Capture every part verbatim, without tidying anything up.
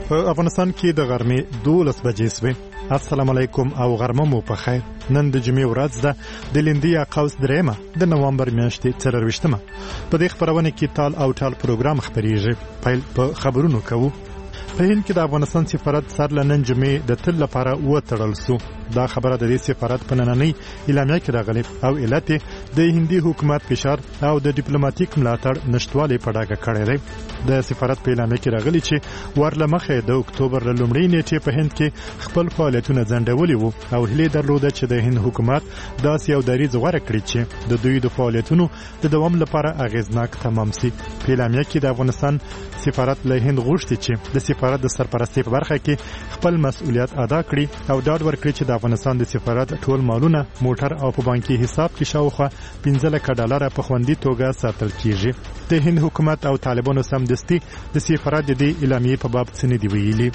په افغانستان کې د غرمې دولس بجې سوې. السلام علیکم او غرمه مو په خیر. نن د جمعې ورځ ده، د لیندیا قوس درېمه د نوامبر میاشتې څلرویشتمه. په دې خپرونه کې تال او ټال پروګرام خپریږي. پیل په خبرونو کوو. په هند کې د افغانستان سفارت سر له نن جمعې د تل لپاره وتړل سو. دا خبره د دې سفارت په نننۍ اعلامیه کې راغلې او علت د هندي حکومت فشار او د ډیپلوماټیک ملاتړ نشټوالي په ډاګه کړی دی. د سفارت په اعلامیه کې راغلي چې ورله مخې د اکتوبر له لومړۍ نیټې په هند کې خپل فعالیتونه ځنډولي وو او هیله درلوده چې د هند حکومت داسې یو دریځ غوره کړي چې د دوی د فعالیتونو د دوام لپاره اغیزناک تمام شي. په اعلامیه کې د افغانستان سفارت له هند غوښتي چې د سفارت د سرپرستۍ په برخه کې خپل مسؤلیت ادا کړي او ډاډ ورکړي چې د افغانستان د سفارت ټول مالونه، موټر او په بانکي حساب کې شاوخوا پنځه لکه ډالر په خوندي توګه ساتل کیږي. د هند حکومت او طالبانو سمدستي د سفارت د دې اعلامیې په باب څه نه دی ویلي.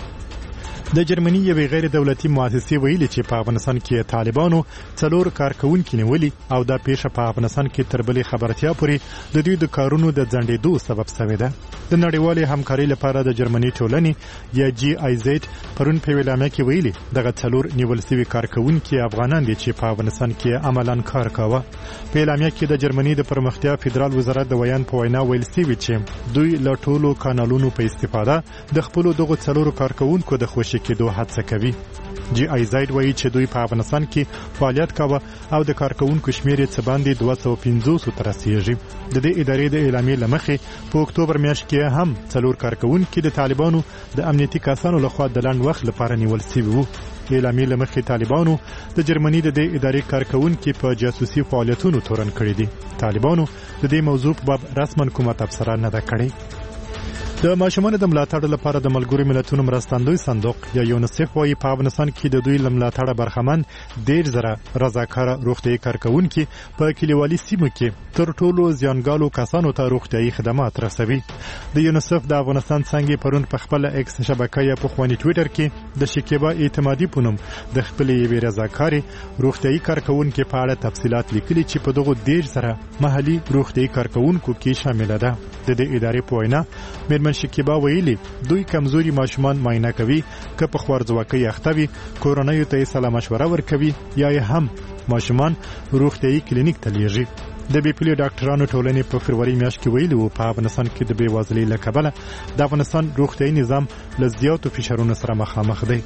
د جرمني یوې غیر دولتي مؤسسې ویلي چې په افغانستان کې طالبانو څلور کارکونکي نیولي او دا پیښه په افغانستان کې تر بلې خبرتیا پورې د دوی د کارونو د ځنډېدو سبب شوې ده. د نړیوالې همکارۍ لپاره د جرمني ټولنې یا جی آی زد پرون په اعلامیه کې ویلي دغه څلور نیول شوي کارکونکي افغانان دي چې په افغانستان کې عملاً کار کاوه. په اعلامیه کې د جرمني د پرمختیا فدرال وزارت د ویان په وینا ویل شوي چې دوی له ټولو کانالونو په استفاده د خپلو دغو څلورو کارکونکو د خوشي کېدو هڅه کوي. جی آی زد وایي چې دوی په افغانستان کې فعالیت کاوه او د کارکونکو شمیر یې څه باندې دوه سوه پنځوس ته رسیږي. د دې ادارې د اعلامیې له مخې په اکتوبر میاشت کې هم څلور کارکونکي د طالبانو د امنیتي کسانو لخوا د لنډ وخت لپاره نیول شوي وو. اعلامیې له مخې طالبانو د جرمني د دې ادارې کارکونکي په جاسوسي فعالیتونو تورن کړي دي. طالبانو د دې موضوع په باب رسما کومه تبصره نه ده کړې. د ماشومانو د ملاتړ لپاره د ملګرو ملتونو مرستندوی صندوق یا یونیسف وايي په افغانستان کې د دوی لملاتړ برخمن ډېر زره رضاکاره روغتیايي کارکونکي په کلیوالي سیمو کې تر ټولو زیانګالو کسانو ته روغتیايي خدمات رسوي. د یونیسف د افغانستان څنګه پرون په خپل ایکس شبکې په خواني ټوئیټر کې د شکیبا اعتمادي پونم د خپل یوې رضاکاري روغتیايي کارکونکو په اړه تفصيلات لیکلي چې په دغه ډېر زره محلي روغتیايي کارکونکو کې شامل ده. د دې ادارې په وینا مېرمن شکیبا ویلي دوی کمزوري ماشومان معاینه کوي، که په خوارځواکۍ اخته وي کورنیو ته سلا مشوره ورکوي یا هم ماشومان روغتیايي کلینیک ته لیږي. د بي پي ال ډاکټرانو ټولنې په فروری میاشت کې ویلي وو په افغانستان کې د بېوزلۍ له کبله د افغانستان روغتیايي نظام له زیاتو فشارونو سره مخامخ دی.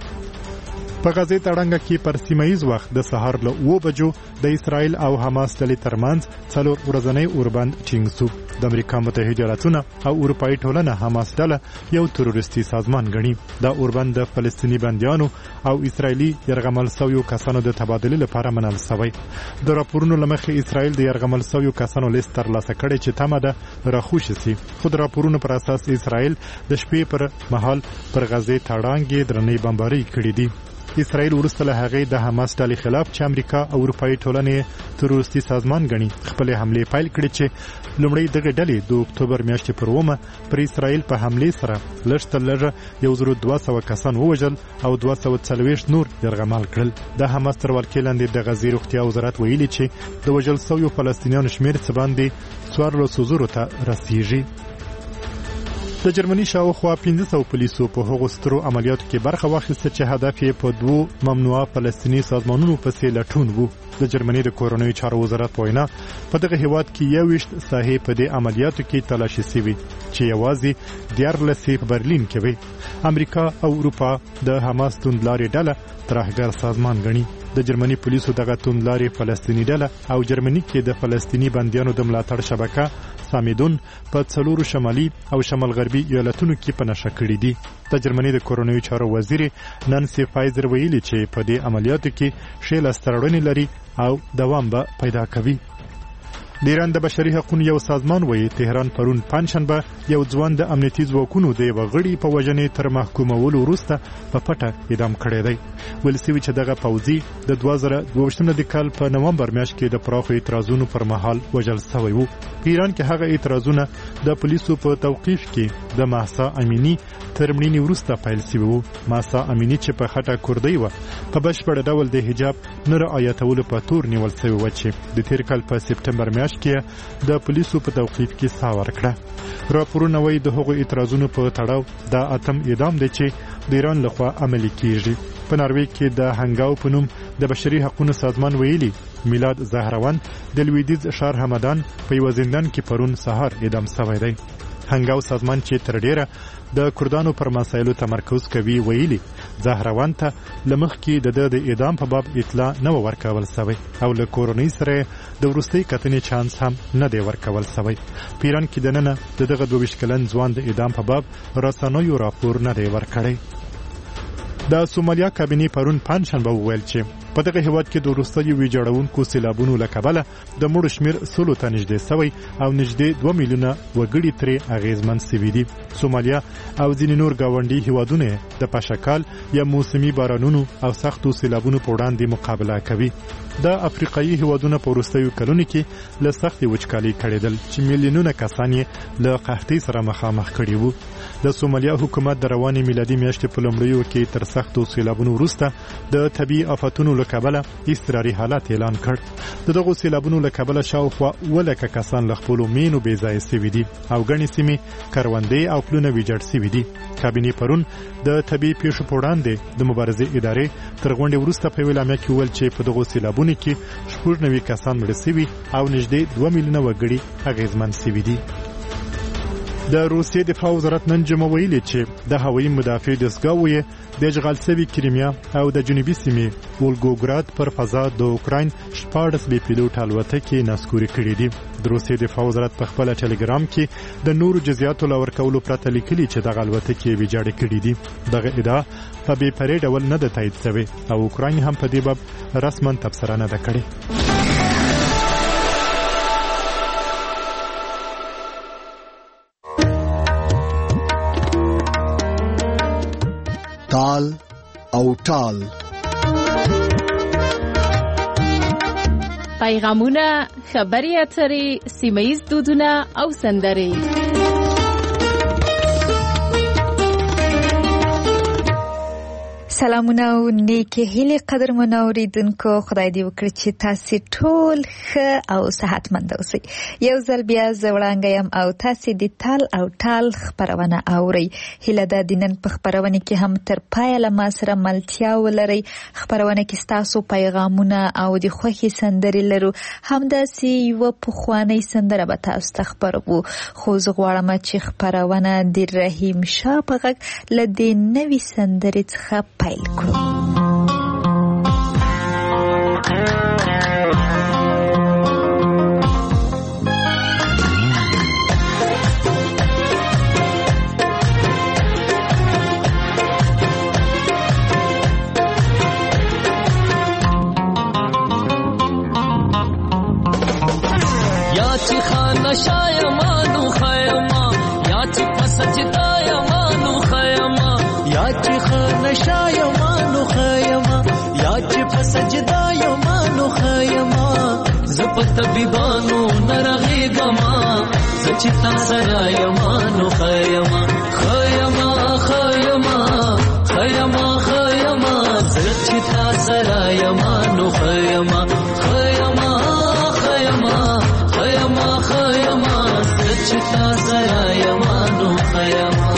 په غزې تړنګه کې پر سیمایي وخت د سهار له اوه بجو د اسرائیل او حماس ډلې ترمنځ څلور ورځنی اوربند ټینګ شو. د امریکا متحده ایالاتونه او اروپایي ټولنه حماس ډله یو تروریستي سازمان ګڼي. دا اوربند د فلسطیني بندیانو او اسرائیلي یرغمل شویو کسانو د تبادلې لپاره منل شوی. د راپورونو له مخې اسرائیل د یرغمل شویو کسانو لیست ترلاسه کړی چې تمه ده راخوشي شي. خو د راپورونو پر اساس اسرائیل د شپې پر مهال پر غزې تړانګې درنې بمبارۍ کړې دي. اسرائیل وروسته له هغې د حماس ډلې خلاف چې امریکا او اروپایي ټولنې تروریستي سازمان ګڼي خپل حمله پیل کړې چې لومړی دغه ډلې د اکتوبر میاشتې پر اومه پر اسرائیل په حمله سره لږ تر لږه یو زر دوه سوه کسان ووژل او دوه سوه څلوېښت نور یرغمل کړل. د حماس تر ولکې لاندې د غزې روغتیا وزارت ویلي چې د وژل شویو فلسطینیانو شمېر څه باندې څوارلسو زرو ته رسیږي. د جرمني شاوخوا پنځه سوه پولیسو په هغو سترو عملیاتو کې برخه واخیسته چې هدف یې په دوو ممنوعه فلسطیني سازمانونو پسې لټون وو. د جرمني د کورنیو چارو وزارت په وینا په دغه هیواد کې یوویشت ساحې په دې عملیاتو کې تلاشي شوي چې یوازې دیارلس یې په برلین کې وي. امریکا او اروپا د حماس توندلارې ډله ترهګر سازمان ګڼي. د جرمني پولیسو دغه توندلارې فلسطیني ډله او جرمني کې د فلسطیني بندیانو د ملاتړ شبکه سامیدون په څلورو شمالي او شمال غربي ایالتونو کې په نښه کړي دي. د جرمني د کورنیو چارو وزیر نانسي فایزر ویلي چې په دې عملیاتو کې ښې لاسته راوړنې لري او دوام به پیدا کوي. د ایران د بشري حقوقو یو سازمان وایي تهران پرون پنځشنبه یو ځوان د امنیتي ځواکونو د یوه غړي په وژنې تر محکومولو وروسته په پټه اعدام کړی دی. ویل شوي چې دغه پوځي د دوه زره دوه ویشتم د کال په نومبر میاشت کې د پراخو اعتراضونو پر مهال وژل شوی وو. په ایران کې هغه اعتراضونه د پولیسو په توقیف کې د مهسا امینی تر مړینې وروسته پیل شوي وو. مهسا امینی چې په خټه کوردۍ وه په بشپړ ډول د حجاب نه رعایتولو په تور نیول شوې وه چې د تېر کال په سپټمبر میاشت میاشت کې د پولیسو په توقیف کې ساه ورکړه. راپورونه وايي د هغو اعتراضونو په تړاو دا اتم اعدام دی چې د ایران لخوا عملي کیږي. په ناروې کې د هنګاو په نوم د بشري حقوقو سازمان ویلي میلاد زهروان د لویدیځ ښار همدان په یو زندان کې پرون سهار اعدام شوی دی. هنګاو سازمان چې تر ډیره د کردانو پر مسایلو تمرکز کوي ویلي زهروان ته لمخ کې د د اعدام په باب اطلاع نه ورکول شوی او له کورنۍ سره د ورستۍ کتنې چانس هم نه دی ورکول شوی. پیران کې د نن د دغه دوه ویشت کلن ځوان د اعدام په باب رسنیو راپور نه دی ورکړی. د سومالیا کابینې پرون پنځشنبه وویل چې په دغه هیواد کې د وروستیو ویجاړونکو سیلابونو له کبله د مړو شمیر سلو ته نږدې شوی او نږدې دوه میلیونه وګړي ترې اغیزمن شوي دي. سومالیا او ځینې نور ګاونډي هیوادونه د پاشکال یا موسمي بارانونو او سختو سیلابونو په وړاندې مقابله کوي. د افریقایي هیوادونو په وروستیو کلونو کې له سختې وچکالۍ کړېدل چې میلیونونه کسان یې له قحطۍ سره مخامخ کړي وو. د سومالیا حکومت د روانې میلادي میاشتې په لومړیو کې تر سختو سیلابونو وروسته د طبیعي آفتونو له کبله اضطراري حالت اعلان کړ. د دغو سیلابونو له کبله شاوخوا اووه لکه کسان له خپلو مینو بې ځایه شوي دي او ګڼې سیمې کروندې او پلونه ویجاړ شوي دي. کابینې پرون د طبیعي پیښو په وړاندې د مبارزې ادارې تر غونډې وروسته په اعلامیه کې وویل چې په دغو سیلابونو کې شپږ نوي کسان مړه شوي او نږدې دوه میلیونه وګړي اغیزمن شوي دي. د روسیې دفاع وزارت نن جمعه ویلي چې د هوایي مدافع دستګاو یې د اشغال شوي کریمیا او د جنوبي سیمې ولګوګراد پر فضا د اوکراین شپاړس بې پیلوټ الوتکې نسکوري کړي دي. د روسیې دفاع وزارت په خپل ټلګرام کې د نورو جزئیاتو لا ورکولو پرته لیکلي چې دغه الوتکې ویجاړې کړي دي. دغه ادعا په بې پرې ډول نه ده تایید شوې او اوکراین هم په دې باب رسما تبصره نه ده کړې. تال او ټال پیغامونه، خبري اترې، سیمه‌ییز دودونه او سندرې. سلامونه او نیکی هیله قدرمن اوریدونکو، خدای دې وکړي چې تاسو ټول ښه او صحتمند اوسئ. یو ځل بیا زه وړاندې یم او تاسو د تال او ټال خبرونه اورئ. هیله ده د نن په خبرونه کې هم تر پایه له ما سره ملتیا ولرئ. خبرونه کې تاسو پیغامونه او د خوښي سندرې لرو. همداسې یو پخوانی سندره به تاسو ته خبرو. خو زه غواړم چې خبرونه د رحیم شاه په غږ له دې نوې سندرې څخه پیل کړو. یا چې خانه شایمانو خیما، یا چې پسجدا یمانو خیما، یا چې خانه شایمانو خیما، یا چې پسجدا یمانو خیما. زپ طبيبانو نرغېګما، چې تا سره یمانو خیما خیما خیما خیما خیما، چې تا سره یمانو خیما خیما خیما خیما خیما، چې تا سره یمانو خیما.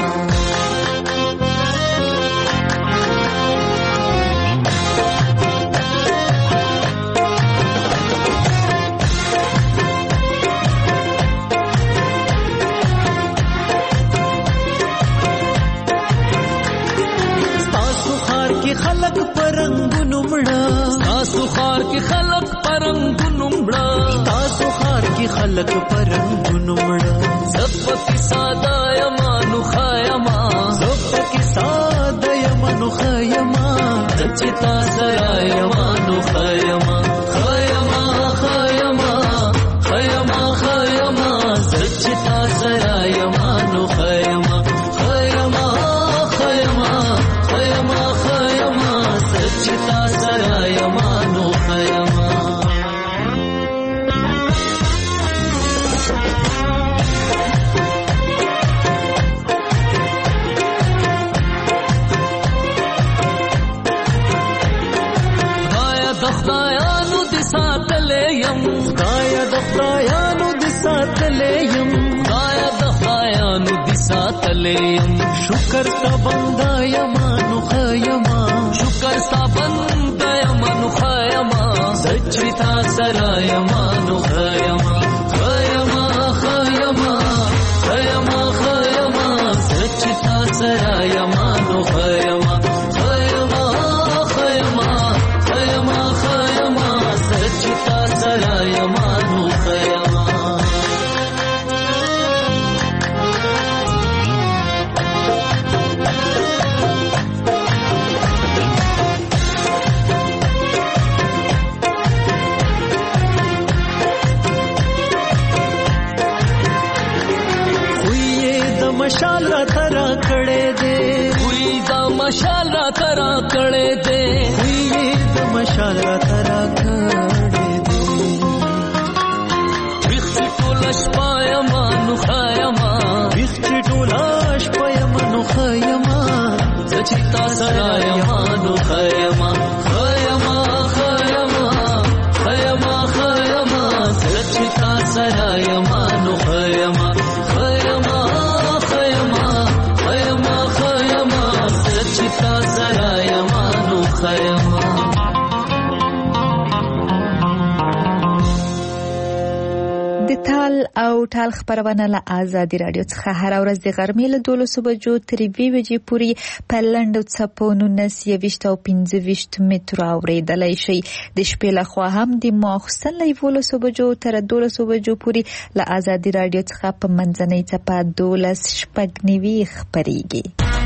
خلق پرنګونو مړه، تاسو خار کې خلق پرنګونو مړه، تاسو خار کې خلق پرنګونو مړه. زپکی ساده یمانو خیما، زپکی ساده یمانو خیما، چې تاسو یمانو خیما خیما خیما خیما خیما، چې تاسو یمانو خیما خیما خیما خیما خیما، چې تاسو یمانو خیما. خدایا د خدایانو دې ساتلې یم، خدایا د خدایانو شکر ستا بنده یما نو خیما شکر ستا بنده یما نو خیما زچوی تا سره یما نو خیما خیما خیما خیما خیما زچوی تا سره یما نو خیما خیما خیما خیما خیما زچوی تا سره یما نو خیما مشال را ترا کړه دے وی دا مشال را ترا کړه دے وی دا مشال را ترا کړه دے ویخت ټولش پایما نو خایما ویخت ټولش پایما نو خایما زچتا سرایما نو خایما خایما خایما خایما خایما زچتا سرایما نو خایما خایما چتا سرا یمانو خیما د تال او ټال خبرونه له آزادي رادیو څخه هر ورځ د غرمې له دولسو بجو تر یوې بجې پورې په لنډو څپو نولس یویشت او پنځه ویشت مترو اورېدلی شئ. د شپې لخوا هم د ماخوستن له یولسو بجو تر دولسو بجو پورې له آزادي رادیو څخه په منځنۍ څپه دولس شپږ نوي خپرېږي.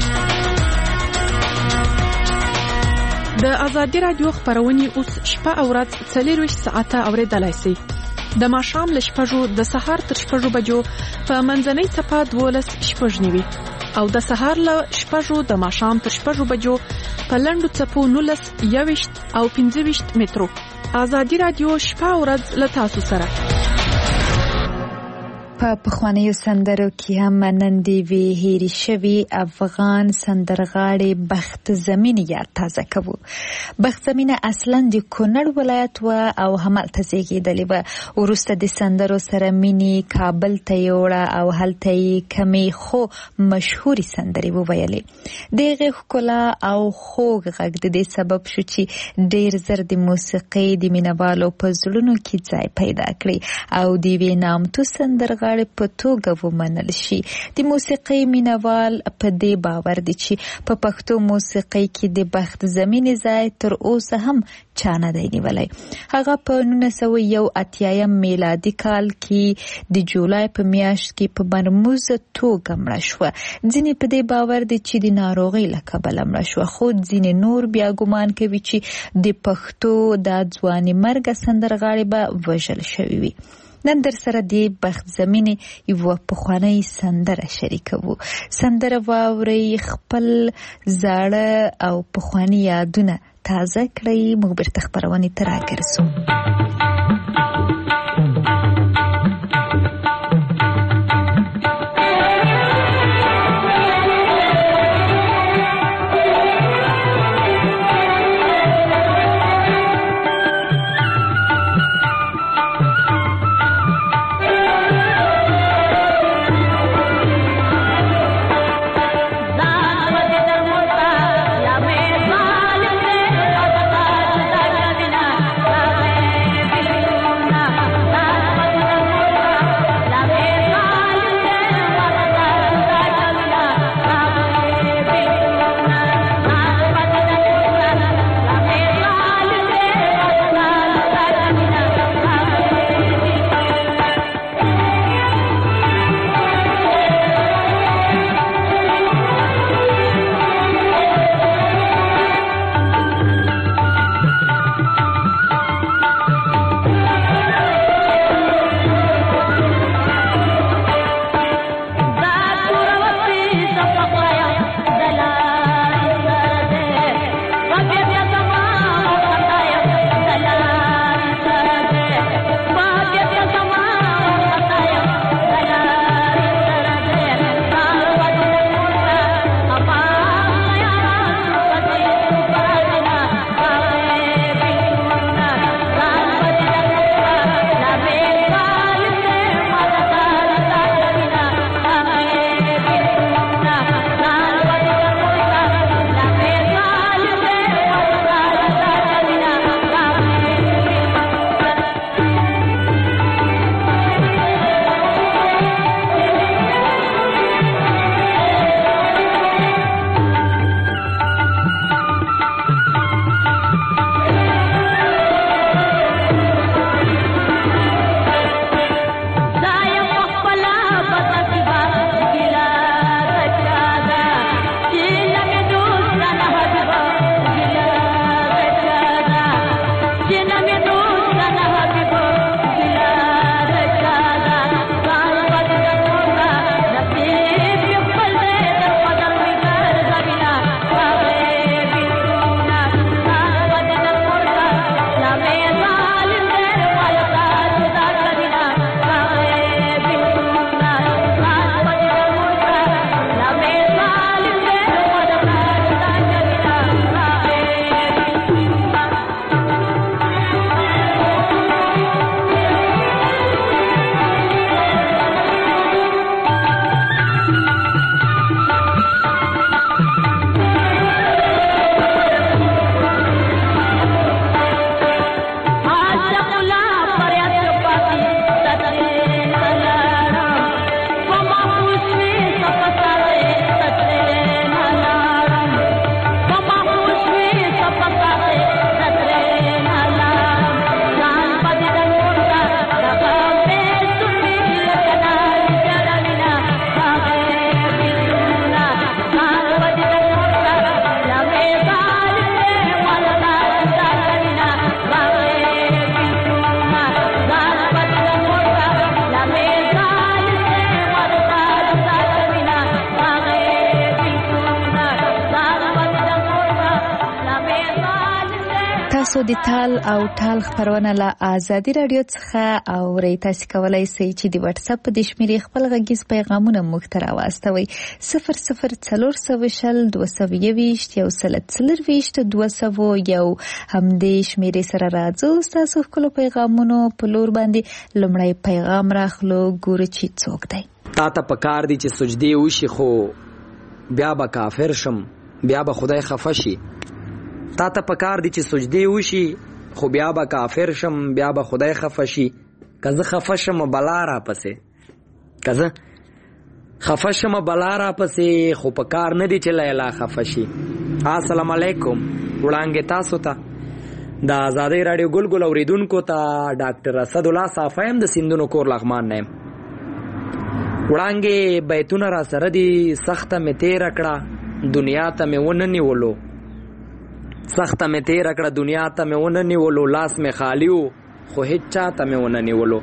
د آزادي رادیو خبرونه اوس شپه او ورځ څلورویشت ساعته اورېدلای شئ. د ماښام له شپږو د سهار تر شپږو بجو په منځنۍ څپه دولس شپږ نوي او د سهار له شپږو د ماښام تر شپږو بجو په لنډو څپو نولس یویشت او پنځه ویشت مترو. آزادي رادیو شپه او ورځ له تاسو سره. په پخوانیو سندرو کې هم نن د وی هېرې شوي افغان سندرغاړي بخت زمین یاد تازه کوو. بخت زمین اصلا د کونړ ولایت و او همالته زیږېدلې وه. وروسته د سندرو سره مینې کابل ته یوړه او هلته یې کمې خو مشهورې سندرې وویلې. د هغې ښکلا او خوږ غږ د دې سبب شو چې ډېر زر د موسیقۍ د مینهوالو په زړونو کې ځای پیدا کړي او د یوې نامتو سندرغاړي په توګه ومنل شي. د موسیقۍ مینوال په دې باور دي چې په پښتو موسیقۍ کې د بخت زمینې ځای تر اوسه هم چا نه دی نیولی. هغه په نولس سوه یو اتیایم میلادي کال کې د جولای په میاشت کې په مرموزه توګه مړه شوه. ځینې په دې باور دي چې د ناروغۍ له کبله مړه شوه، خو ځینې نور بیا ګمان کوي چې د پښتو دا ځوانې مرګه سندرغاړي به وژل شوي وي. نن در سره د بخت زمینې یوه پخوانۍ سندره شریکوو. سندره واورئ، خپل زاړه او پخواني یادونه تازه کړئ. موږ بیرته خپرونې ته راګرځو. Bye. تاسو د تال او ټال خبرونه له آزادي رادیو څخه او ری تاسو کولای شئ چې د واتس اپ د شمیرې خپل غږیز پیغامونه موږ ته راوستوي صفر صفر څلور سوه شل دوه سوه یوویشت یو سل څلرویشت دوه سوه یو همدې شمیرې سره راځو تاسو خپل پیغامونو په لور باندې لومړی پیغام راخلو ګورو چې څوک دی. تا ته پکار دي چې سجدي وشي خو بیا به کافر شم بیا به خدای خفه شي. تا ته پکار دي چې سجدي وشي خو بیا به کافر شم بیا به خدای خفه شي. که زه خفه شم بلا را پسې که زه خفه شم بلا را پسې خو پکار نه دي چې لیلا خفه شي. السلام علیکم وړانګې تاسو ته د آزادۍ راډیو ګل ګل اوریدونکو ته ډاکټر اسد الله صافی هم د سیندونو کور لغمان نه یم. وړانګې بیتونه را سره دي سخته مې تېره کړه دنیا ته مې ونه نیولو سخته مې تېره کړه دنیا ته مې ونه نیولو لاس مې خالی و خو هیڅ چا ته مې ونه نیولو.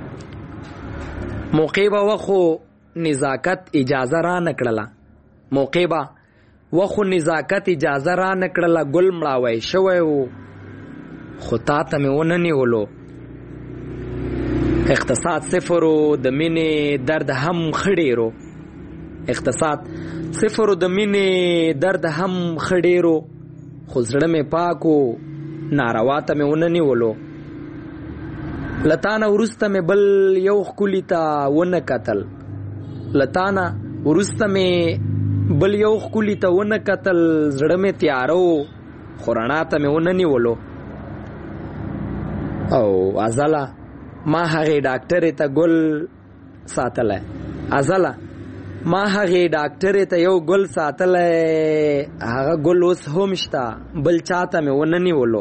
موقع به وخو نزاکت اجازه را نه کړله موقع به وخو نزاکت اجازه را نه کړله ګل مړاوی شوی و خو تا ته مې ونه نیولو. اقتصاد صفرو د مینې درد هم خړېرو اقتصاد صفرو د مینې درد هم خړېرو خو زړه مې پاکو ناروا ته مې ونه نیولو. لتانه وروسته مې بل یو ښکلي ته ونه کتل لتانه وروسته مې بل یو ښکلي ته ونه کتل زړه مې تیاره و خو رڼا ته مې ونه نیولو. او ازله ما هغې ډاکټرې ته ګل ساتلی ازله ما هغې ډاکټرې ته یو ګل ساتلی هغه ګل اوس هم شته بل چا ته مې ونه نیولو.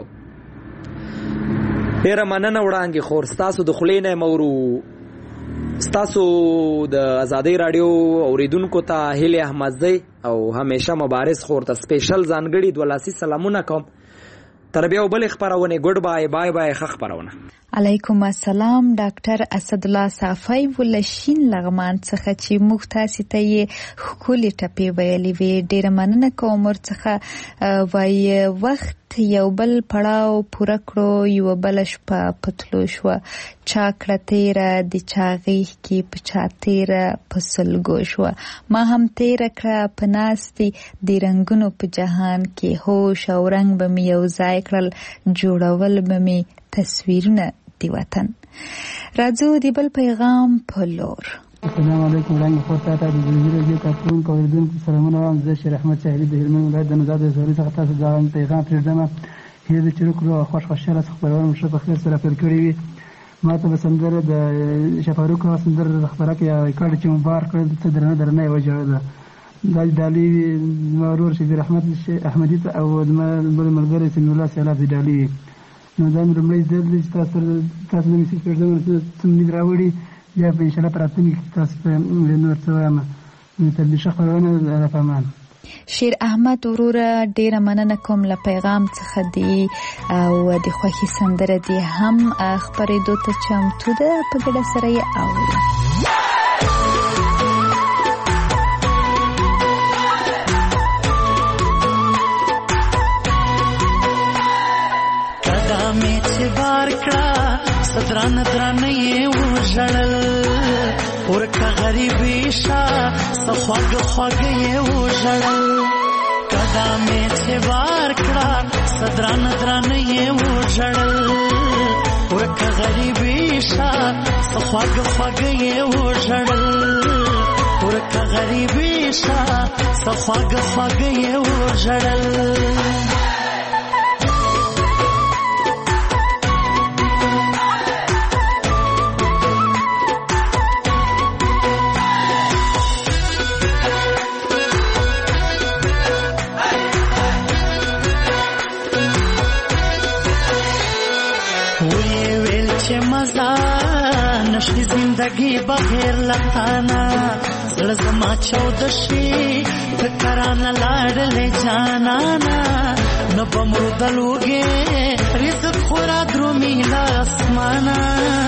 ډېره مننه وړانګې خور ستاسو د خولې نه یم اورو. ستاسو د آزادۍ راډیو اوریدونکو ته هیلې احمدزی او همیشه مبارز خور ته سپیشل ځانګړي دوه لاسي سلامونه کوم. تر بیا بلې خپرونې ګډ بای بای بای ښه خپرونه. علیکم السلام ډاکټر اسدالله صافی ولشین لغمان څخه چې موږ تاسو ته یې ښکلې ټپې ویلې وې ډېره مننه کوم ورڅخه وایي وخت یو بل پړاو پوره کړو یوه بله شپه په تلو شوه چا کړه تېره د چا غېږ کې په چا تېره په سلګو شوه ما هم تېره کړه په ناستې د رنګونو په جهان کې هوش او رنګ به مې یو ځای کړل جوړول به مې تصویرونه دی وطن. راځو د بل پیغام په لور. السلام علیکم وړاندې خور ته د جزیره رادیو کارکونکو اوریدونکو سلامونه وایم. زه شیر احمد ساحلي د هلمند ولایت د نوزاد ولسوالۍ څخه تاسو ته پیغام پرېږدم. هیله ده چې وکړو او خوښ خوشحاله خپرونه ښه په خیر سره پیل کړې وي. ما ته به سندره د شفاروق سندره د خبره کې ریکارډ چې مبار کړل څه درنه درنه یې وجړله دا ډالي زما ورور شبیر احمد احمدي ته او زما بل ملګری سمي الله سیلاب ډالي. نو دا مې لومړی ځل دی چې تاسو تاسو د میوزیک پرېږدمه څه امید راوړي بیا به انشاءالله په راتلونکي کې تاسو ته نور څه وایم. تر دې ښه خپرونه د فهمان شیر احمد وروره ډېره مننه کوم له پیغام څخه دی او د خوښي سندره دی هم خپرېدو ته چمتو ده په ګډه سره یې اورو. قدمې چې بار کړه صدران درانه یې وژړل ورکه غریبي شه څه خواږه خواږه یې وژړل. قدمې چې بار کړه صدران درانه یې وژړل ورکه غریبي شه څه خواږه خواږه یې وژړل ورکه غریبي شه څه خواږه خواږه یې وژړل. نشي زندگی بغیر لتانا زړه زما چود شي فکرانه لاړلې جانانا نو بمرو دلوګې رزق خورا درومي لا اسمانا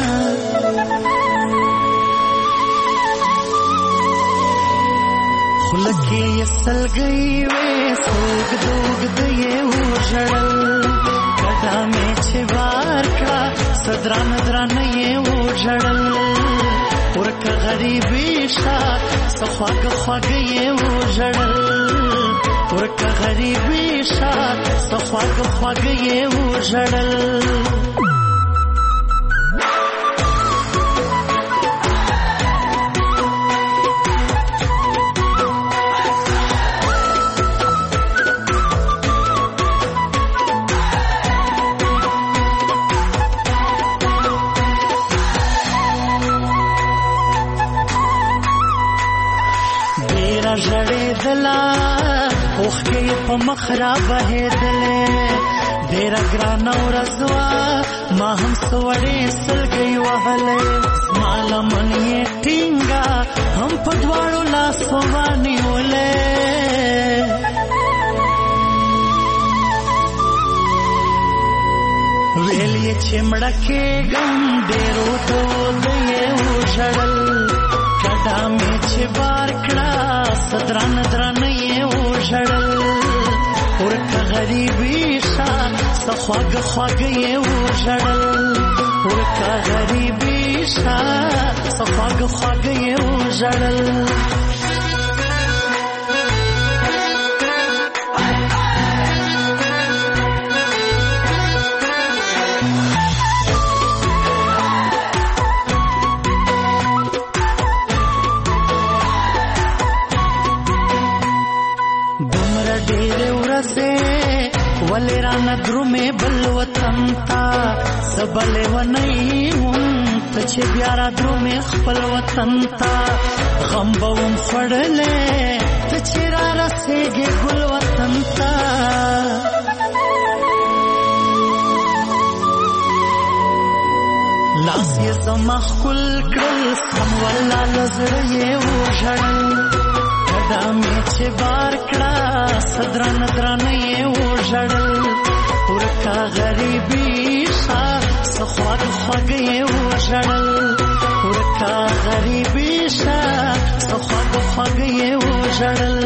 خلکې سلګي وې سوګ دوګ دې وژړل قدم چې بار کړه صدران دران یې وژړل ورکه غریبي شا سخواګ خواګ یې وژړل ورکه غریبي شا سخواګ خواګ یې وژړل ژړېدله اوښکې په مخ را بهېدلې ډېره ګرانه ورځ وه ما هم څه وړې سلګۍ وهلې زما لمن یې ټینګه هم په دواړو لاسو ونیولې ویل یې چې مړه کېږم ډېرو دود یې وژړل کډه مې چې بار کړه صدران دران یې وژړل ورکه غریبي شا سخواګ خواګ یې وژړل ورکه غریبي شا سخواګ خواګ یې وژړل ولی رانا درومې بل وطن تا سبلې ونی هم ته چې بیا را درومې خپل وطن تا غم به وم خوړلې ته چې را رسېږې ګل وطن تا لاس یې زما ښکل کړل سم والله له زړه یې وژړل کډه مې چې بار کړه صدران دران یې وژړل ورکه غریبي شا سخواګ خواګ یې وژړل ورکه غریبي شا سخواګ خواګ یې وژړل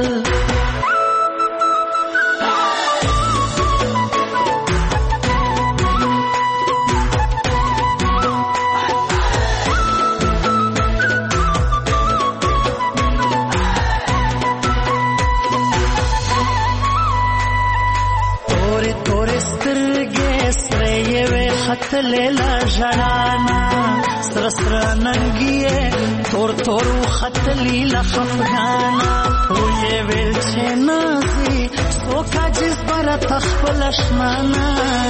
خطلیلا ژړانا سره سره ننګیې تور تور خطلیلا خفګانا وې ویل چې نازي څوک عجز بره تخپل شمانا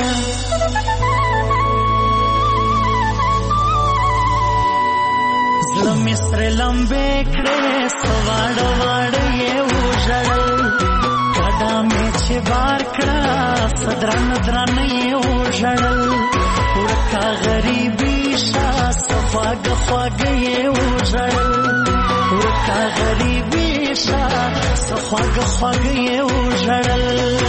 زړه مې سره لمبې کړې سواړ واړ یې وژړل کډه مې چې بار کړه صدران دران یې وژړل ورکه غریبي شا سخواګ خواګ یې وژړل ورکه غریبي شا سخواګ خواګ یې وژړل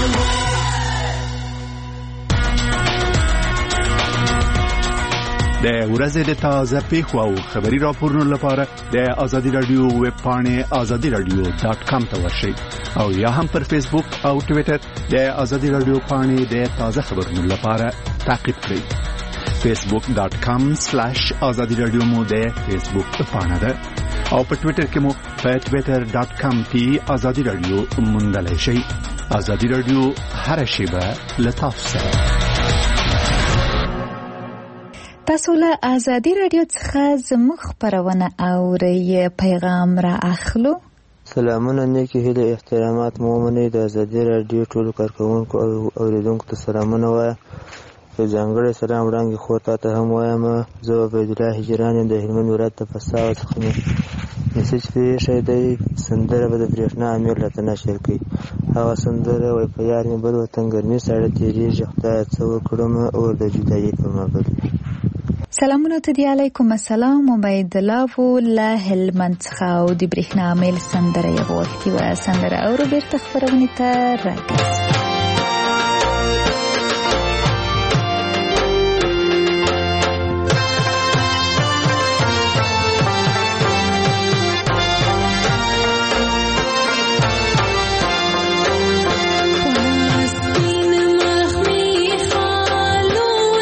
د ورځې د تازه پیښو او خبري راپورونو لپاره د آزادي رادیو ویب پاڼې آزادي رادیو ډاټ کام ته ورشئ او یا هم پر فیسبوک او ټویټر د آزادي رادیو پاڼې د تازه خبرونو لپاره تعقیب کړئ فیسبوک ډاټ کام سلیش آزادي رادیو مو د فیسبوک پاڼه ده او په ټویټر کې مو په ټویټر ډاټ کام کې آزادي رادیو موندلای شئ آزادي رادیو هر شیبه لطف سره تاسو له آزادي رادیو څخه زموږ خبرونه اورئ پیغام را اخلو سلامونه نیکی هیله احترامات مومنې د آزادي رادیو ټولو کارکونکو او اوریدونکو ته سلامونه وایم یو ځانګړی سلام وړاندې خور تا ته هم وایم زه عبیدالله هجران یم د هلمند ولایت د فساو څخه مې میسج پرېښی دی سندره به د برېښنا امیر راته نشر کړي هغه سندره وایي په یار مې بل وطن ګرمي ساړه تېرېږي خدایه څه وکړم اور د جدایي په ما بل سلامونه ته دی علیکم السلام عبیدالله و له هلمند څخه او د برېښنا امیر سندره یې غوښتې وه سندره اورو بېرته خپرونې ته راګرځو Palestine, Mahmi, Khalou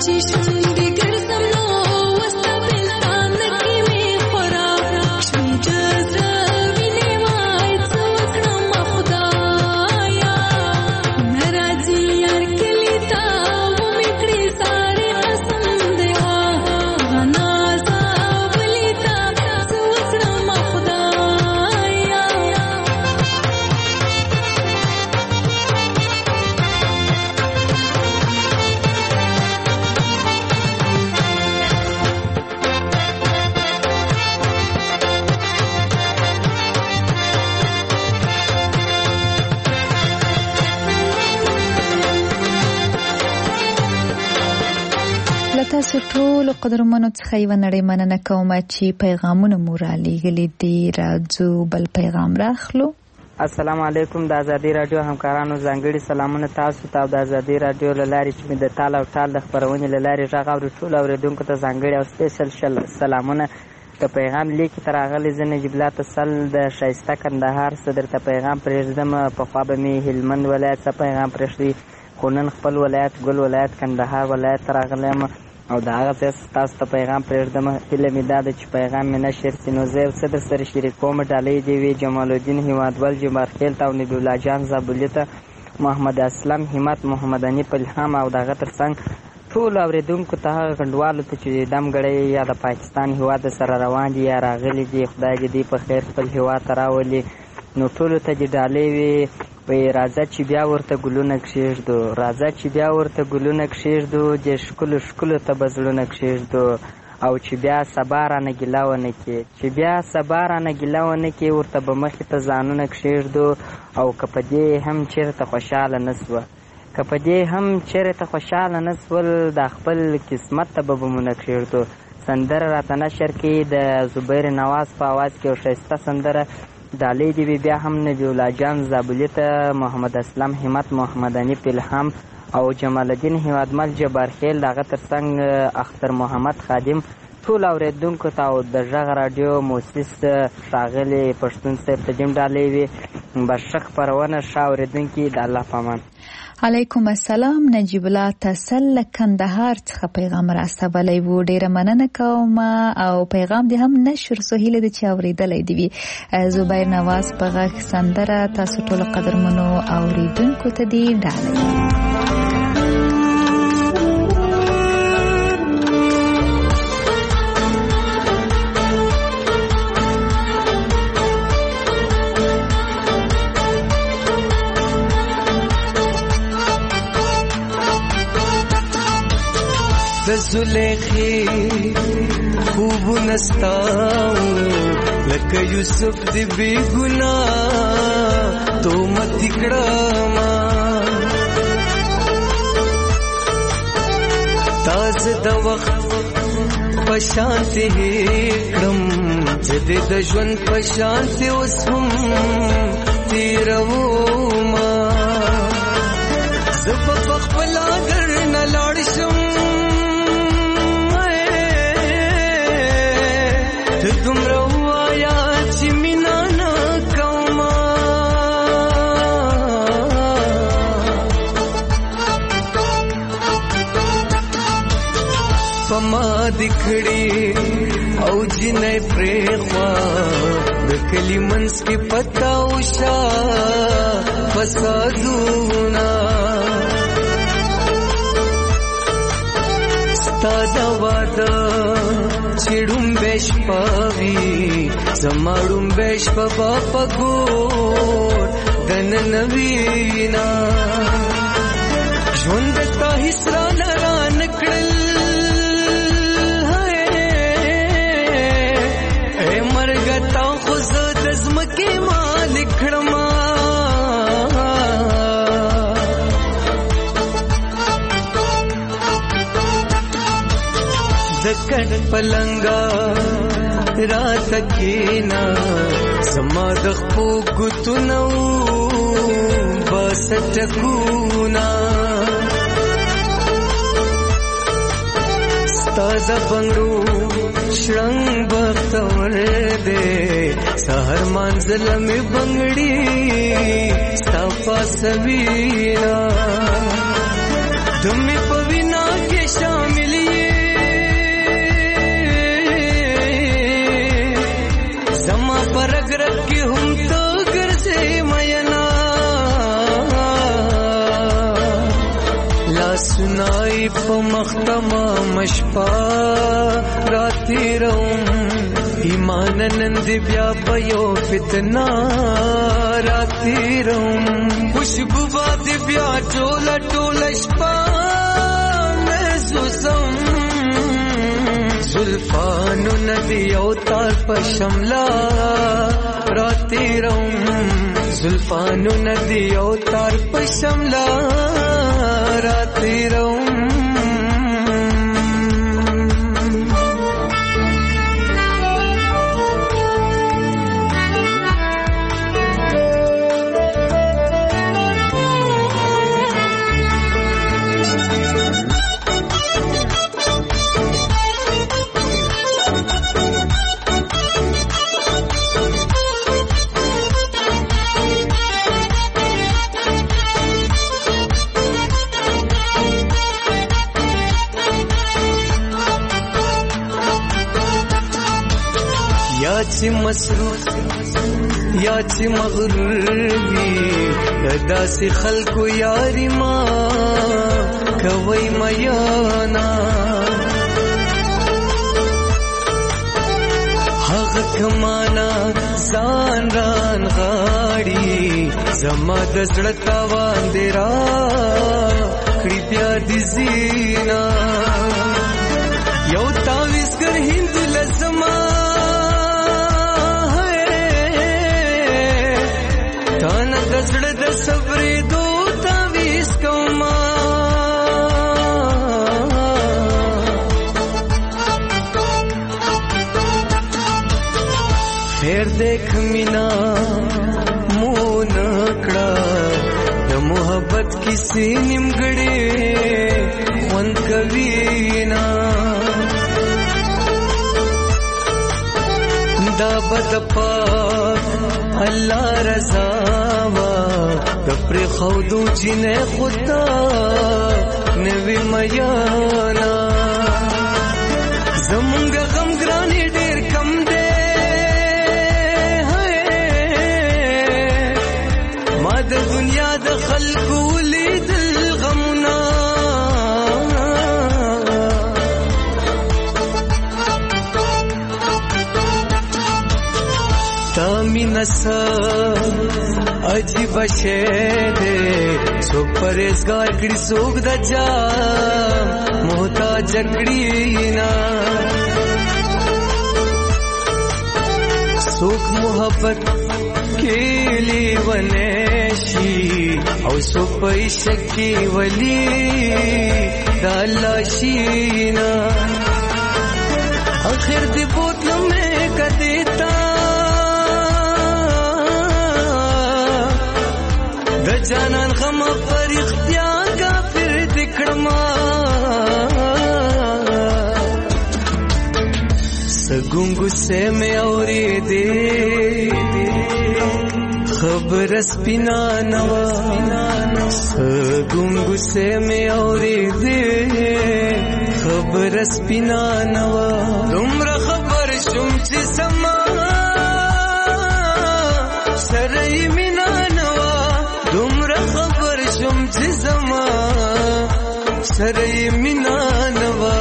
تاسو ټول قدرمنو څخه یو نړۍ مننه کوم چې پیغامونه مو را لېږلي دي. راځو بل پیغام راخلو. السلام علیکم. د ازادي رادیو همکارانو ځانګړي سلامونه تاسو ته او د ازادي رادیو له لارې چې مې د تال او ټال د خپرونې له لارې غږ اوري ټولو اورېدونکو ته ځانګړي او سپیشل سلامونه. که پیغام لیکي ته راغلی زه نجیب الله تسل د ښایسته کندهار څه درته پیغام پرېږدم. پخوا به مې هلمند ولایت څه پیغام پرېږدي، خو نن خپل ولایت ګل ولایت کندهار ولایت ته راغلی یم او د هغه ځای تاسو ته پیغام پرېږدم. هیله مې دا ده چې پیغام مې نشر سي نو زه یو څه در سره شریکوم. ډالۍ دې وي جمال الدین هیوادول، جبارخیل ته او نبی الله جان زابلي ته، محمد اسلم همت، محمد انیف الهام او د هغه تر څنګ ټولو اورېدونکو ته، هغه کنډوالو ته چې دم ګړی یا د پاکستان هېواد سره روان دي یا راغلي دي، خدای دې دوی په خیر خپل هېواد ته راولي. نو ټولو ته دې ډالۍ وي. وایي راځه چې بیا ورته ګلونه کښېږدو، راځه چې بیا ورته ګلونه کښېږدو، دې ښکلو ښکلو ته به زړونه کښېږدو، او چې بیا سبا رانه ګیله ونه کړي، چې بیا سبا رانه ګیله ونه کړي، ورته به مخې ته ځانونه کښېږدو. او که په دې هم چېرته خوشحاله نه سوه که په دې هم چېرته خوشحاله نه سول، دا خپل قسمت ته به بمونه کښېږدو. سندره راته نشر کړي د زبیر نواز په اواز کې یو ښایسته سندره. ډالۍ دې وي بیا هم نبی الله جان زابلي ته، محمد اسلم همت، محمد انیف الهام او جمال الدین هیوادمل، جبارخیل، د هغه تر څنګ اختر محمد خادم، ټول اورېدونکو ته او د غږ راډیو مؤسس ښاغلي پښتون صاحب ته دې ډالۍ وي. بشه خپرونه ښه اورېدونکي، د الله په امان. علیکم السلام. نجیب الله تسل کندهار څخه پیغام راستولی و. ډیره مننه کوم او پیغام دې هم نشر سو. هیله ده چې اورېدلی دې وي. زبیر نواز په غږ سندره تاسو ټول قدرمنو اورېدونکو ته دې ډالۍ. د زلیخی خوب نستاو لکه یوسف دی بی گناه تو مت کړما تاز د وخت پشانتی کړم چې د ژوند پشانتی وسم تیرو ما زب خپل اگر نه لاړ شم دومره وایا چې مینا نه کومه پما دکړي او جنې پرېخوا د کلی منس کې پتا وشا فسادونا ستاده واده چړم بش پاوی زمړم بش په پګور دن نوینا ژوند تا هسرا لران کړل اے مرګ تا خو زد زمکه مالک کړما دکن پلنگا رات کینا زما د خو ګتنو بس ټکونا ستاز بنگرو شرنګ بختور دے سحر منزل می بنگړي صفا سوینا دمه پوینا کې شامل سنای په مختمه مشپا راتی روم ایمان نند بیا پیو فتنا راتی روم خوشبو باد بیا ټوله ټوله شپه محسوسم زلفانو ندی او تار په شملا راتی روم زلفانو ندی او تار په شملا راتی روم یا چې مصروف یا چې مغرور وي داسې خلکو یاري ما کوي میانا هغه کمانا ځان ران غاړي زما د زړه تاوان دی را کړي بیا دې زینا یو تاویزګر هند لزما تانا د زړه د صبرې دو تاویز کوما خیر دیکھ مینا مون کړه د محبت کیسې نیمګړې خوند کوي نا دا بد پاک الله رضا وا پر خودو جنه خدا نوی میانا زمونږ غم ګرانی ډیر کم دی ما د دنیا د خلقو لیدل غمنا نسا عجیب شے دے سو پرہیزگار کڑی سوک دا جا محتاج کڑی نا سوک محبت کیلی ونیشی او سو پیشکی ولی دا اللہ شینا آخر دی بوتل میں کدیتا د جانان غم پر اختیار کافر دکړما سګونګو سے میں اورې دې خبر سپینا نوا سګونګو سے میں اورې دې خبر سپینا نوا دومره خبر شوم چې سما سره مینا نوا دومره خبر شوم چې زما سره مینا نوا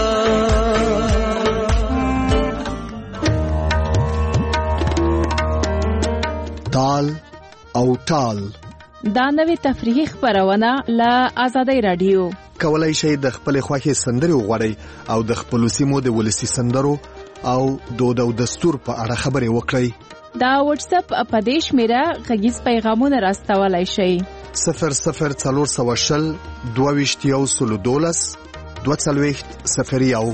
تال او ټال دا نوې تفریحي خبرونه له آزادۍ رادیو کولای شئ د خپل خوښي سندري وغوړئ او د خپل سیمو د ولسی سندرو او دود او دستور په اړه خبرې وکړئ. دا واتس اپ په دې شمیره غږیز پیغامونه راستولای شئ صفر صفر څلور سوه شل دوه ویشت یو سلو دولس دوه څلوېښت صفر یو.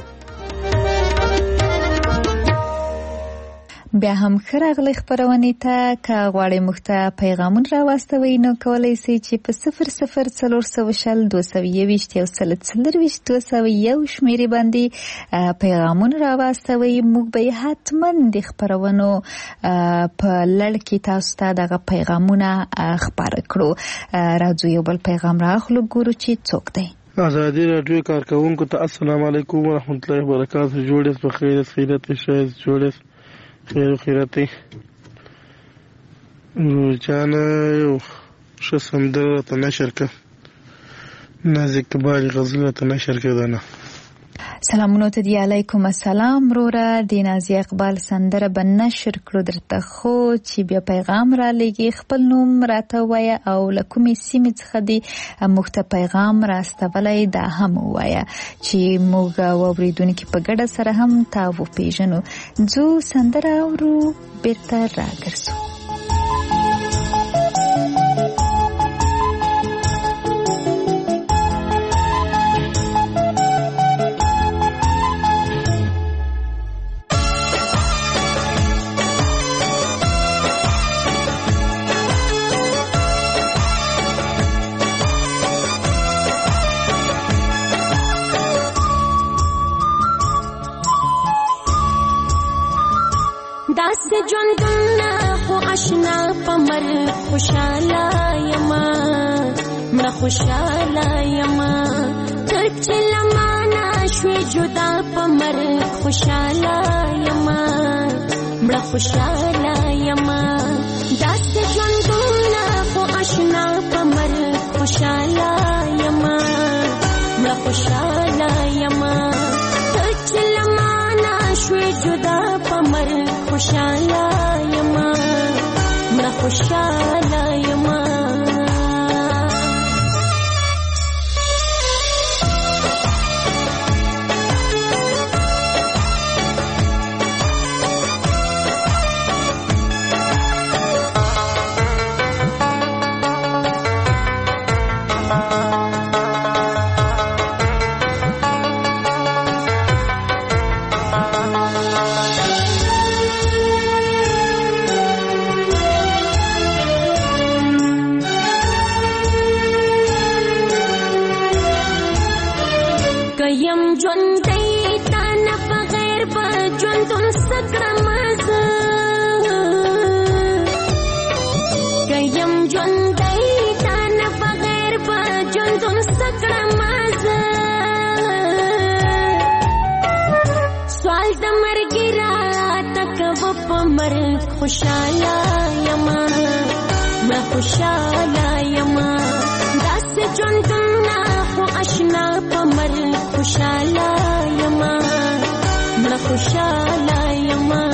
بیا هم خراغلی خبرونه ته که غواړئ موږ ته پیغامون راواستوئ نو کولی شئ چې په صفر صفر څلور سوه شل دوه سوه یوویشت یو سل څلرویشت دوه سوه یو شمیرې باندې پیغامون راواستوئ. موږ به حتما د خبرونو په لړ کې تاسو ته دغه پیغامونه خپاره کړو. راځو یو بل پیغام راخلو ګورو چې څوک دی. آزادی رادیو کارکونکو ته السلام علیکم ورحمت الله وبرکاته. جوړې په خیر خیرت شایز جوړې خیر و خیرتی روزانه یو ښه سندره راته نشر کړه. نازک تباری غزله ته نشر کړه. سلامونه ته دی، علیکم السلام وروره. د نازیه اقبال سندره به نشر کړو درته، خو چې بیا پیغام را لګي خپل نوم راته وایه او له کومې سیمې څخه دی موږ ته پیغام راستولی دا هم ووایه چې موږ واورېدونکي په ګډه سره هم تا وپېژنو. ځو سندره اورو بیرته راګرځو. خوشاله یما مړه خوشاله یما تر چې لمانه شوې جدا په مرګ خوشاله یما مړه خوشاله یما داسې ژوندونه خو اشنا په مرګ خوشاله یما مړه خوشاله یما تر چې لمانه شوې جدا په مرګ خوشاله یما مړه خوشاله یما. خوشاله یما مړه خوشاله یما داسې ژوندونه خو اشنا په مرګ خوشاله یما مړه خوشاله یما.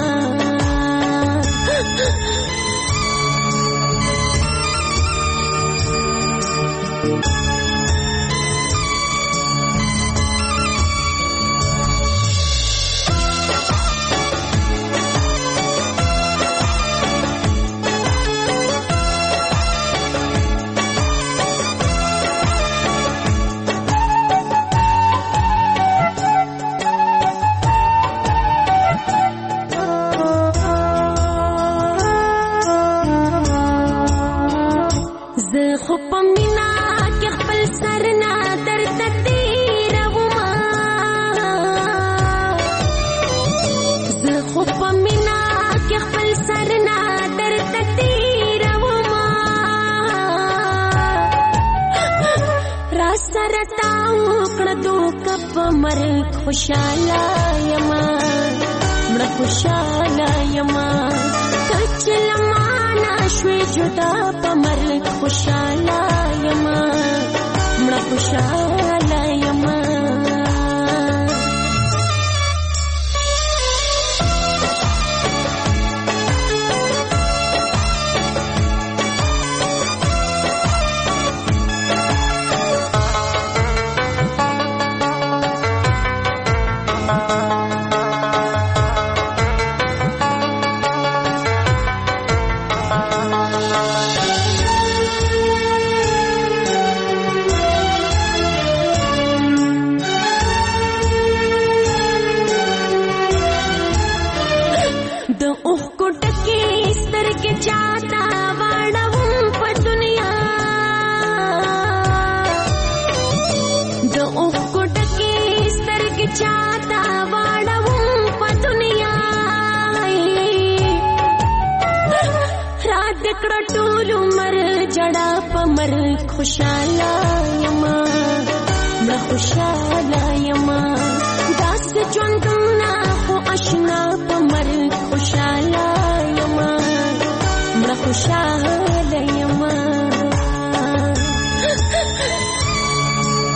خوشاله یما مړه خوشاله یما تر چې لمانه شوې جدا په مرګ خوشاله یما مړه خوشاله یما. خوشاله یما مړه خوشاله یما داسې ژوندونه خو اشنا په مرګ خوشاله یما مړه خوشاله یما.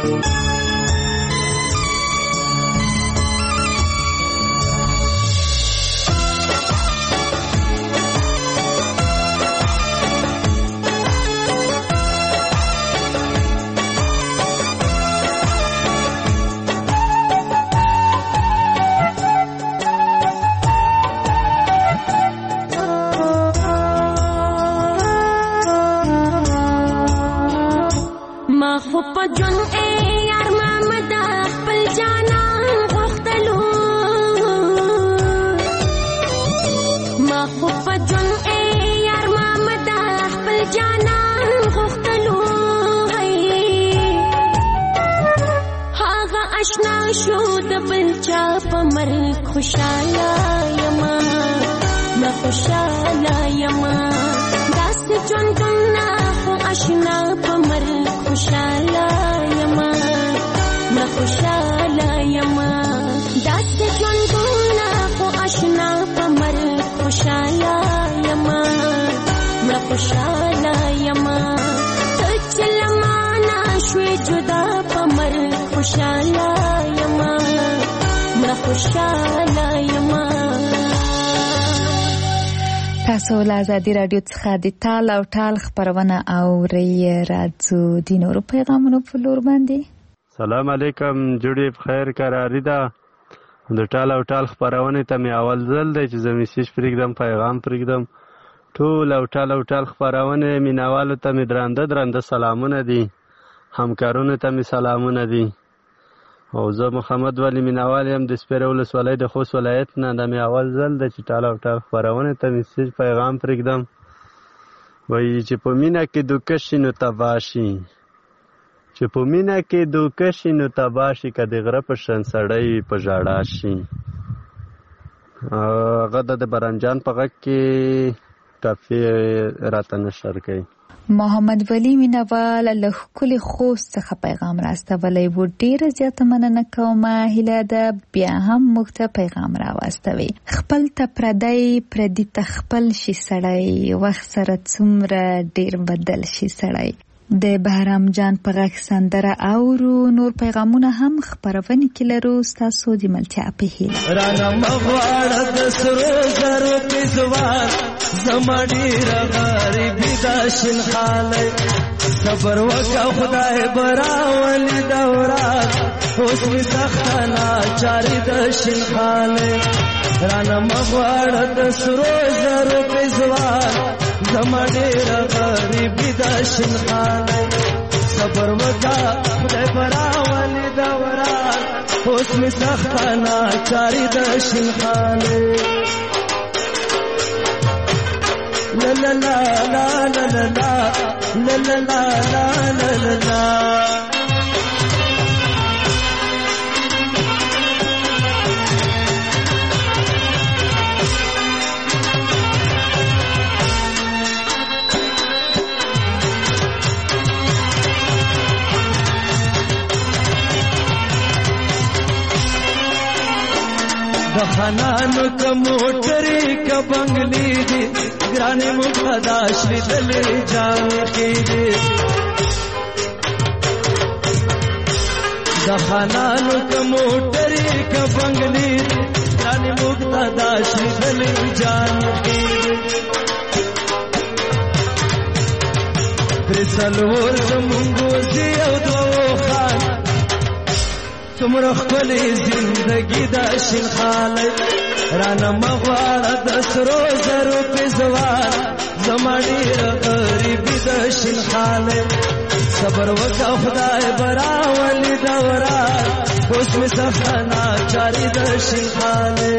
خوشاله یما ما خوشاله یما داس ژوندونه خو آشنا په مرګ خوشاله یما ما خوشاله یما داس ژوندونه خو آشنا په مرګ خوشاله یما ما خوشاله یما تچلما نشوي جدا په مرګ خوشاله یما ما خوشاله یما. تاسو له ازادي رادیو څخه د تال او ټال خبرونه اورئ. راځو د نورو پیغامونو په لور باندې. سلام علیکم، جوړې بخیر قراری ده. د ټال او ټال خبرونه ته مې اول ځل دی چې زه میسیج پرېږدم، پیغام پرېږدم. ټول او ټال او ټال خبرونه مینوالو ته مې درانده درانده سلامونه دي، همکارونو ته مې سلامونه دي. او زه محمد ولی مینوال یم د سپیره ولسوالۍ د خوست ولایت نه. دا مې اول ځل ده چې ټال او ټال خپرونې ته میسیج پیغام پرېږدم. وایي چې په مینه کې دوکه شي نو تباه شي، چې په مینه کې دوکه شي نو تباه شي، که د غره په شان سړی په ژړا شي. هغه د برنجان په غږ کې ټاپې راته نشر کوي. محمد ولی مینوال له ښکلي خوست څخه پیغام راستولی و. ډېره زیاته مننه کومه. هیله ده بیا هم موږ ته پیغام راواستوي. خپل ته پردی پردي ته خپل شي سړی، وخت سره څومره ډېر بدل شي سړی. د بهرام جان په غږ سندره اورو. نور پیغامونه هم خپرونې کې لرو. ستاسو د ملتیا په هیله. رانه مغواړه د سرو زرو پیزوان، زما ډېره غریبي دا شین خالی. صبر وکړه خدای به راولي د ورځ، اوس مې سخته ناچاري د شین خالی. رانه مغواړه د سرو زرو پیزوان، زما ډېره غریبي دا شین خالی. صبر وکړه خدای به راولي د ورځ، اوس مې سخته ناچاري د شین خالی. La la la la la la la la la la la la la. د خانانو که موټرې که بنګلې دي، ګرانې مقتدا شلیدلې جامې کې دي. د خانانو که موټرې که بنګلې دي، ګرانې مقتدا شلیدلې جامې کې دي. درې څلور زمونږ وزې او دوه خان، څومره ښکلې زندګي دا شین خالی. رانه مغواړه د سرو زرو پیزوان، زما ډېره غریبي د شین خالی. صبر وکړه خدای به راولي د ورځ، اوس مې سخته ناچاري د شین خالی.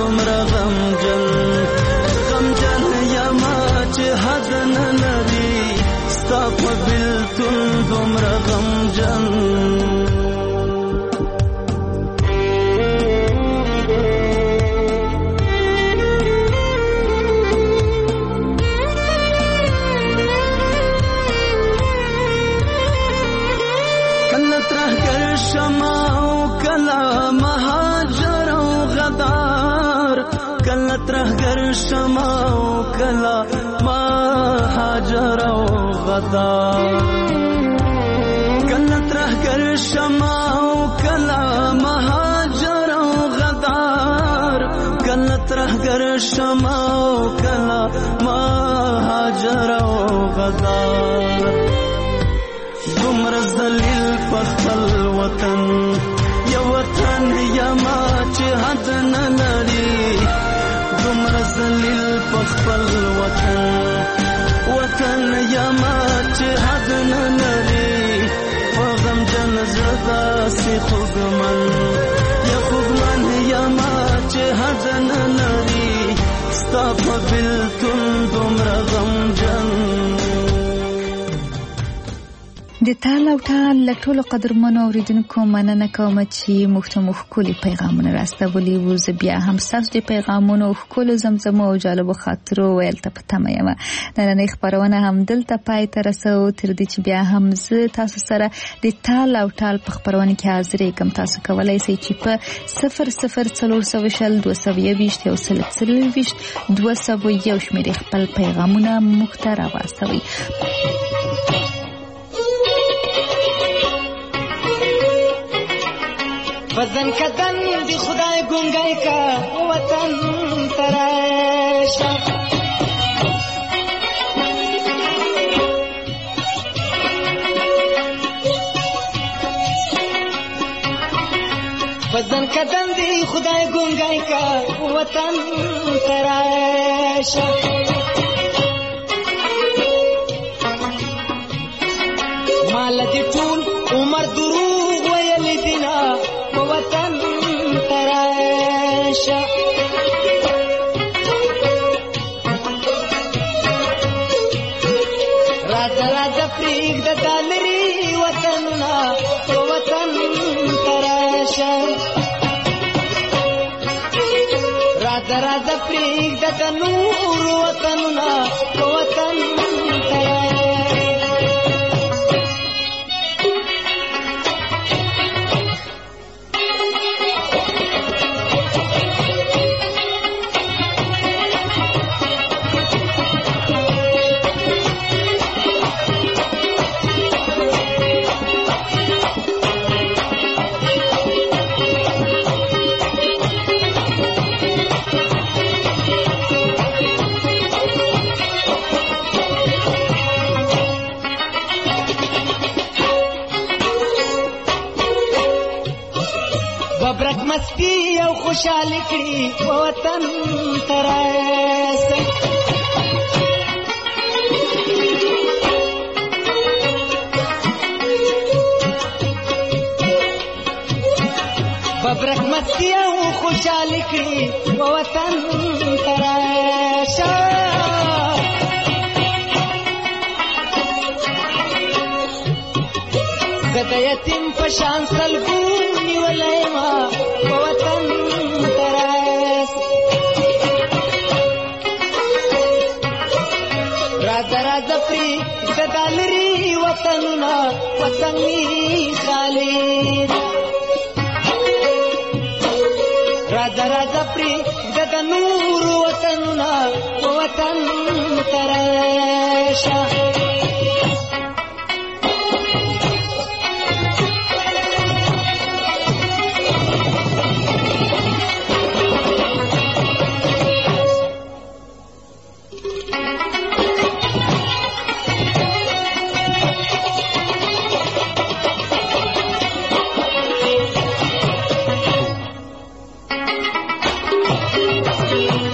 دومره غمجن غمجن یما چې حد نه لري ستا په بلتون دومره غمجن ترهګر شمع او کلا مهاجر او غدار کله ترهګر شمع او کلا مهاجر او غدار کله ترهګر شمع او کلا مهاجر او غدار دومره ذلیل په خپل وطن یو وطن یما چې حد نه لري دومره ذلیل په خپل وطن وطن یما چې حد نه لري په غمجن زړه داسې خوږمن یا خوږمن یما چې حد نه لري ستا په بلتون دومره غمجن د تال او تال له ټولو قدرمنو اوریدونکو مننه کوم چې موږ ته مو ښکلي پیغامونه راستولي وو. زه بیا هم ستاسو د پیغامونو ښکلو زمزمو او جالبو خاطرو ویل ته په تمه یم. نننۍ خپرونه هم دلته پای ته رسوو، تر دې چې بیا هم زه تاسو سره د تال او تال په خپرونه کې حاضرېږم. تاسو کولی شئ چې په صفر صفر څلور سوه شل دوه سوه یوویشت یو سل څلوېښت دوه سوه یو شمېرې خپل پیغامونه موږ ته راواستوئ. بدن کدن دی خدای گنگای کا وطن تراشا بدن کدن دی خدای گنگای کا وطن تراشا مال دی ټول عمر دروغ ویل دینا وطن تراشا راځه راځه پرېږده دا لرې وطنونه وطن تراشا راځه راځه پرېږده دا نور وطنونه وطن تراشا مستی او خوشحال کړي وطن تراسه ببرک مستی او خوشحال کړي وطن تراسه زده یتیم په شان سلګونی ولایما وطن تراس راځه راځه پری ددالری وطنونه وطن می خالد راځه راځه پری دد نور وطنونه وطن تراس Thank you.